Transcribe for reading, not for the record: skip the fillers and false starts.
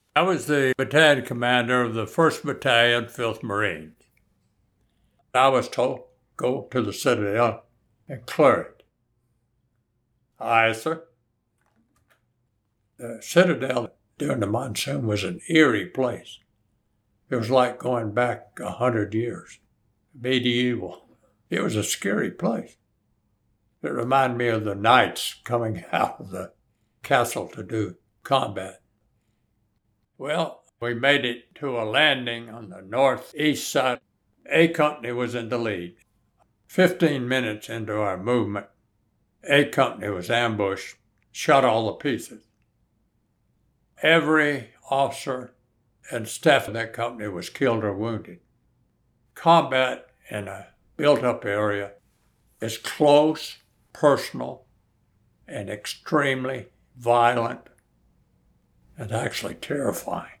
I was the battalion commander of the 1st Battalion, 5th Marines. I was told, go to the Citadel and clear it. Aye, sir. The Citadel during the monsoon was an eerie place. It was like going back 100 years, medieval. It was a scary place. It reminded me of the knights coming out of the castle to do combat. Well, we made it to a landing on the northeast side. A Company was in the lead. 15 minutes into our movement, A Company was ambushed, shot all to pieces. Every officer and staff of that company was killed or wounded. Combat in a built-up area is close, personal, and extremely violent, and actually terrifying.